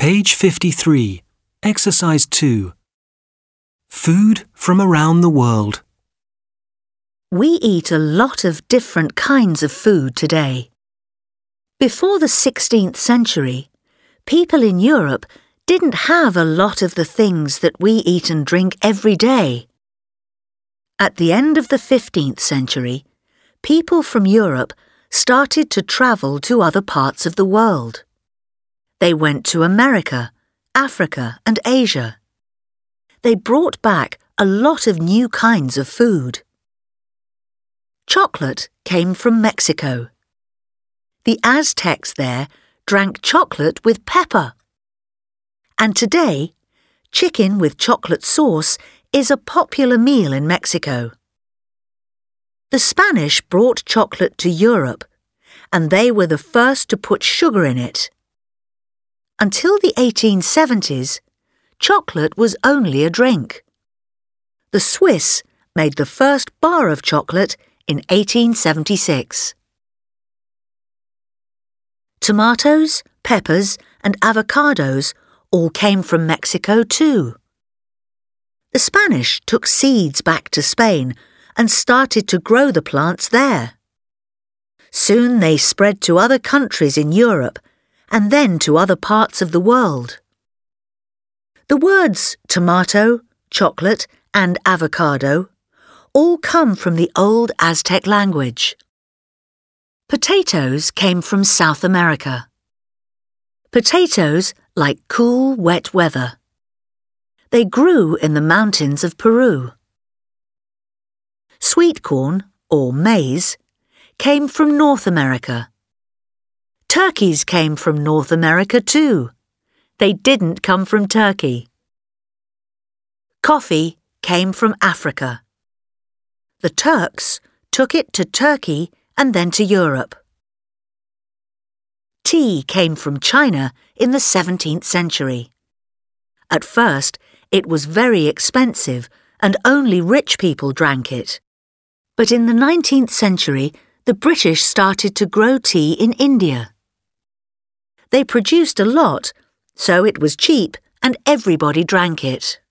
Page 53, Exercise 2. Food from around the world. We eat a lot of different kinds of food today. Before the 16th century, people in Europe didn't have a lot of the things that we eat and drink every day. At the end of the 15th century, people from Europe started to travel to other parts of the world. They went to America, Africa, and Asia. They brought back a lot of new kinds of food. Chocolate came from Mexico. The Aztecs there drank chocolate with pepper. And today, chicken with chocolate sauce is a popular meal in Mexico. The Spanish brought chocolate to Europe, and they were the first to put sugar in it. Until the 1870s, chocolate was only a drink. The Swiss made the first bar of chocolate in 1876. Tomatoes, peppers, and avocados all came from Mexico too. The Spanish took seeds back to Spain and started to grow the plants there. Soon they spread to other countries in Europe and then to other parts of the world. The words tomato, chocolate, and avocado all come from the old Aztec language. Potatoes came from South America. Potatoes like cool, wet weather. They grew in the mountains of Peru. Sweet corn, or maize, came from North America. Turkeys came from North America too. They didn't come from Turkey. Coffee came from Africa. The Turks took it to Turkey and then to Europe. Tea came from China in the 17th century. At first, it was very expensive and only rich people drank it. But in the 19th century, the British started to grow tea in India. They produced a lot, so it was cheap and everybody drank it.